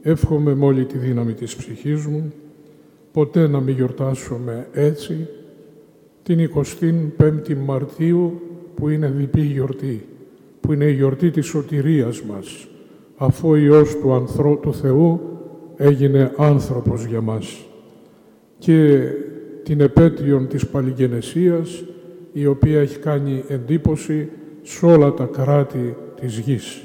Εύχομαι με όλη τη δύναμη της ψυχής μου ποτέ να μην γιορτάσουμε έτσι την 25η Μαρτίου, που είναι διπλή γιορτή, που είναι η γιορτή της σωτηρίας μας, αφού ο Υιός του Θεού έγινε άνθρωπος για μας, και την επέτειον της Παλιγενεσίας, η οποία έχει κάνει εντύπωση σε όλα τα κράτη της γης.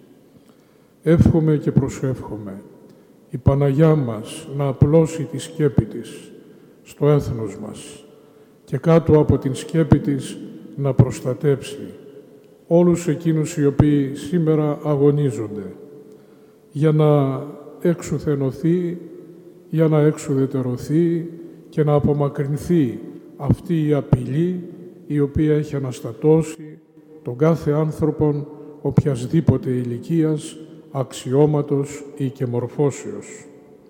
Εύχομαι και προσεύχομαι η Παναγιά μας να απλώσει τη σκέπη της στο έθνος μας και κάτω από την σκέπη της να προστατέψει όλους εκείνους οι οποίοι σήμερα αγωνίζονται για να εξουθενωθεί, για να εξουδετερωθεί και να απομακρυνθεί αυτή η απειλή η οποία έχει αναστατώσει τον κάθε άνθρωπον οποιασδήποτε ηλικίας, αξιώματος ή και μορφώσεως.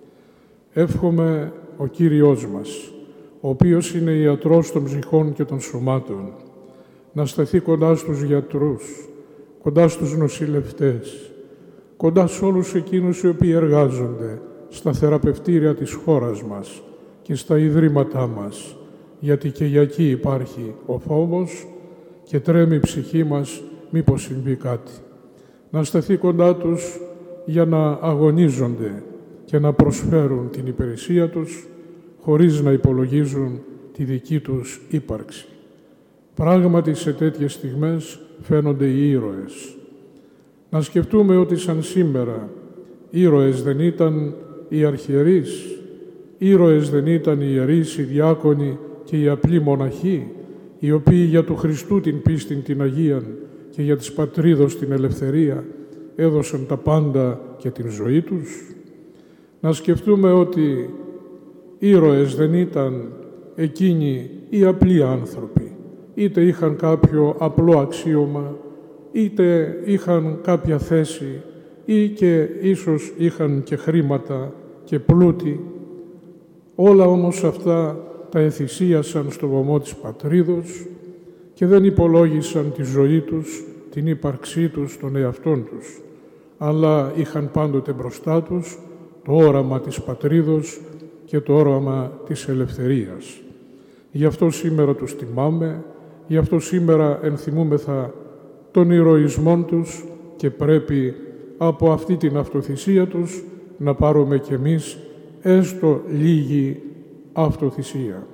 Εύχομαι ο Κύριος μας, ο οποίος είναι ιατρός των ψυχών και των σωμάτων, να σταθεί κοντά στους γιατρούς, κοντά στους νοσηλευτές, κοντά σε όλους εκείνους οι οποίοι εργάζονται στα θεραπευτήρια της χώρας μας και στα ιδρύματά μας, γιατί και για εκεί υπάρχει ο φόβος και τρέμει η ψυχή μας μήπως συμβεί κάτι. Να σταθεί κοντά τους για να αγωνίζονται και να προσφέρουν την υπηρεσία τους χωρίς να υπολογίζουν τη δική τους ύπαρξη. Πράγματι σε τέτοιες στιγμές φαίνονται οι ήρωες. Να σκεφτούμε ότι σαν σήμερα ήρωες δεν ήταν οι αρχιερείς, ήρωες δεν ήταν οι ιερείς, οι διάκονοι και οι απλοί μοναχοί, οι οποίοι για του Χριστού την πίστην την Αγίαν και για της πατρίδος την ελευθερία έδωσαν τα πάντα και την ζωή τους. Να σκεφτούμε ότι ήρωες δεν ήταν εκείνοι οι απλοί άνθρωποι, είτε είχαν κάποιο απλό αξίωμα, είτε είχαν κάποια θέση ή και ίσως είχαν και χρήματα και πλούτη. Όλα όμως αυτά τα εθυσίασαν στο βωμό της πατρίδος και δεν υπολόγισαν τη ζωή τους, την ύπαρξή τους, τον εαυτόν τους, αλλά είχαν πάντοτε μπροστά τους το όραμα της πατρίδος και το όραμα της ελευθερίας. Γι' αυτό σήμερα τους τιμάμε, γι' αυτό σήμερα ενθυμούμεθα των ηρωισμών τους και πρέπει από αυτή την αυτοθυσία τους να πάρουμε κι εμείς έστω λίγη αυτοθυσία.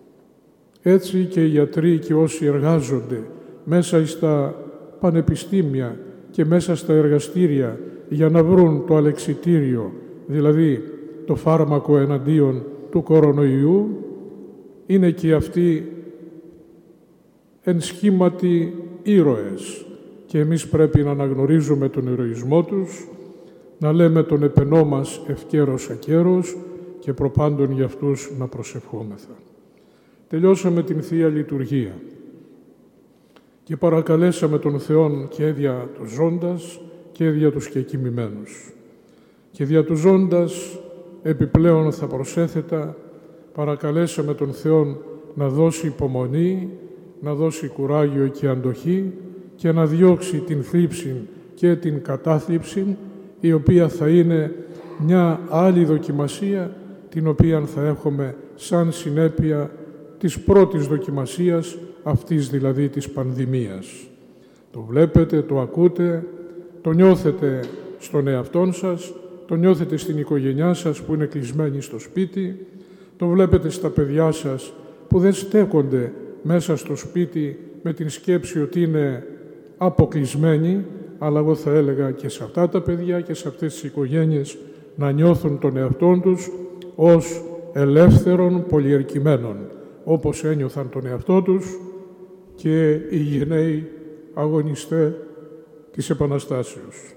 Έτσι και οι γιατροί και όσοι εργάζονται μέσα στα πανεπιστήμια και μέσα στα εργαστήρια για να βρουν το αλεξιτήριο, δηλαδή το φάρμακο εναντίον του κορονοϊού, είναι και αυτοί ενσχήματοι ήρωες και εμείς πρέπει να αναγνωρίζουμε τον ηρωισμό τους, να λέμε τον επενό μας ευκαίρος ακέρος και προπάντων για αυτούς να προσευχόμεθα. Τελειώσαμε την Θεία Λειτουργία και παρακαλέσαμε τον Θεόν και δια του ζώντας και δια τους και κοιμημένους. Και δια του ζώντας επιπλέον θα προσέθετα παρακαλέσαμε τον Θεόν να δώσει υπομονή, να δώσει κουράγιο και αντοχή και να διώξει την θλίψη και την κατάθλιψη, η οποία θα είναι μια άλλη δοκιμασία, την οποία θα έχουμε σαν συνέπεια της πρώτης δοκιμασίας, αυτής δηλαδή της πανδημίας. Το βλέπετε, το ακούτε, το νιώθετε στον εαυτόν σας, το νιώθετε στην οικογένειά σας που είναι κλεισμένοι στο σπίτι, το βλέπετε στα παιδιά σας που δεν στέκονται μέσα στο σπίτι με την σκέψη ότι είναι αποκλεισμένοι, αλλά εγώ θα έλεγα και σε αυτά τα παιδιά και σε αυτές τις οικογένειες να νιώθουν τον εαυτόν τους ως ελεύθερων πολιερκημένων, όπως ένιωθαν τον εαυτό τους και οι γενναίοι αγωνιστές της Επαναστάσεως.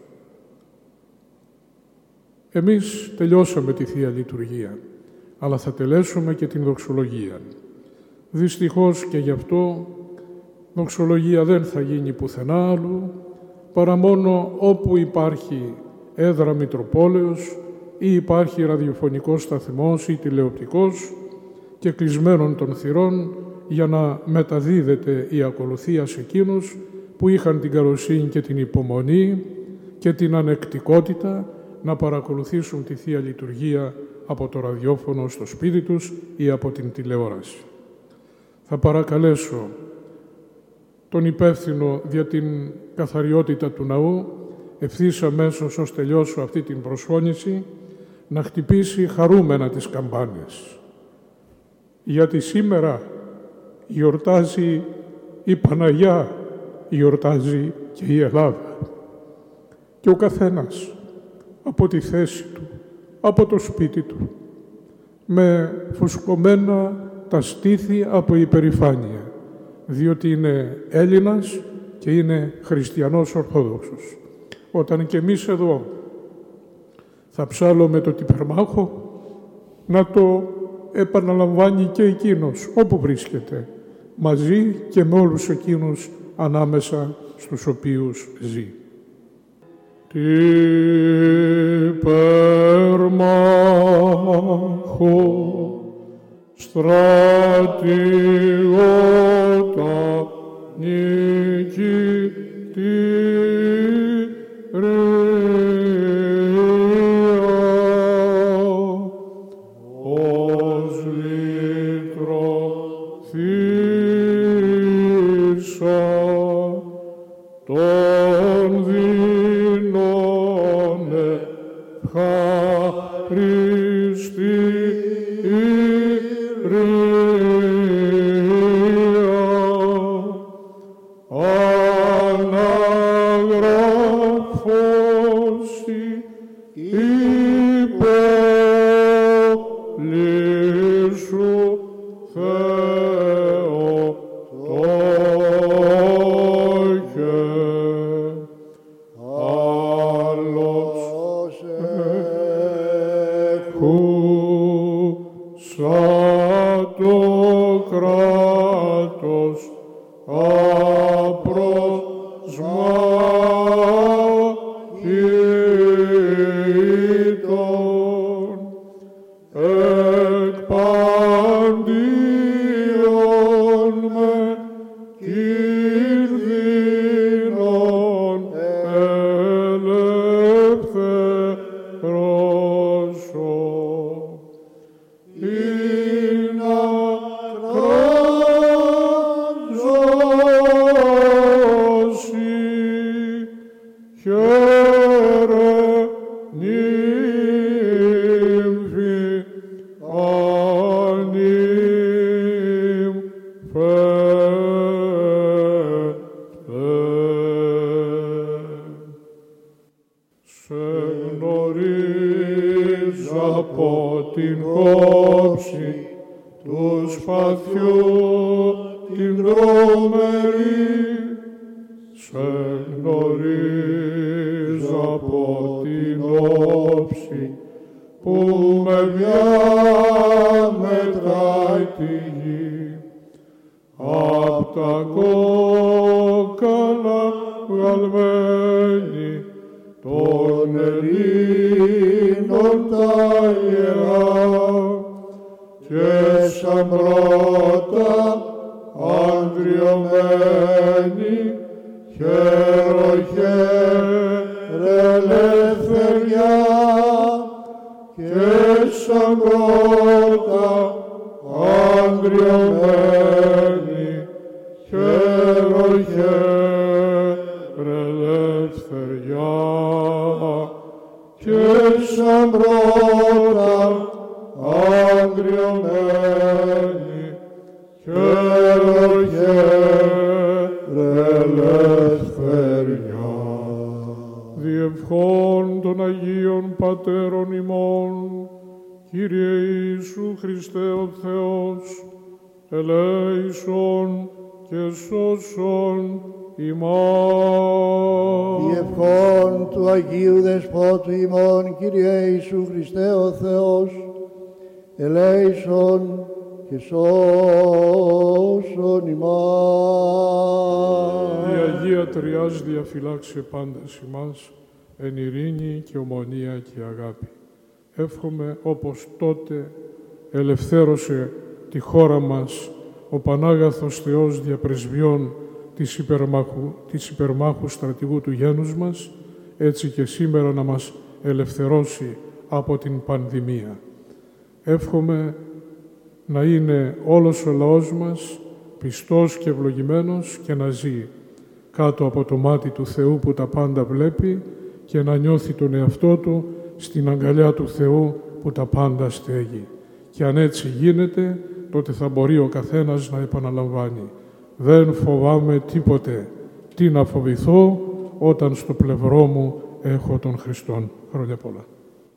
Εμείς τελειώσαμε τη Θεία Λειτουργία, αλλά θα τελέσουμε και την δοξολογία. Δυστυχώς και γι' αυτό δοξολογία δεν θα γίνει πουθενά άλλου, παρά μόνο όπου υπάρχει έδρα Μητροπόλεως ή υπάρχει ραδιοφωνικός σταθμός ή τηλεοπτικός και κλεισμένων των θυρών για να μεταδίδεται η ακολουθία σε εκείνους που είχαν την καλοσύνη και την υπομονή και την ανεκτικότητα να παρακολουθήσουν τη Θεία Λειτουργία από το ραδιόφωνο στο σπίτι τους ή από την τηλεόραση. Θα παρακαλέσω τον υπεύθυνο για την καθαριότητα του ναού, ευθύς αμέσως ως τελειώσω αυτή την προσφώνηση, να χτυπήσει χαρούμενα τις καμπάνες. Γιατί σήμερα γιορτάζει η Παναγιά, γιορτάζει και η Ελλάδα. Και ο καθένας από τη θέση του, από το σπίτι του, με φουσκωμένα τα στήθη από υπερηφάνεια, διότι είναι Έλληνας και είναι χριστιανός Ορθόδοξος. Όταν και εμείς εδώ θα ψάλλουμε το τυπερμάχο, να το επαναλαμβάνει και εκείνος όπου βρίσκεται, μαζί και με όλους εκείνους ανάμεσα στους οποίους ζει. Τυπερμάχο στρατηγότα νικητήρια, ως λυτρωθήσα των δεινών διευχών των Αγίων Πατέρων ημών, Κύριε Ιησού Χριστέ ο Θεός, ελέησον και σώσον ημάς. Διευχών του Αγίου Δεσπότου ημών, Κύριε Ιησού Χριστέ ο Θεός, ελέησον και σώσον ημάς. Η Αγία Τριάς διαφυλάξε πάντας ημάς, εν ειρήνη και ομονία και αγάπη. Εύχομαι όπως τότε ελευθέρωσε τη χώρα μας ο Πανάγαθος Θεός διαπρεσβειών της υπερμάχου στρατηγού του γένους μας, έτσι και σήμερα να μας ελευθερώσει από την πανδημία. Εύχομαι να είναι όλος ο λαός μας πιστός και ευλογημένος και να ζει κάτω από το μάτι του Θεού που τα πάντα βλέπει και να νιώθει τον εαυτό του στην αγκαλιά του Θεού που τα πάντα στέγει. Και αν έτσι γίνεται, τότε θα μπορεί ο καθένας να επαναλαμβάνει «Δεν φοβάμαι τίποτε, τι να φοβηθώ όταν στο πλευρό μου έχω τον Χριστόν». Χρόνια πολλά.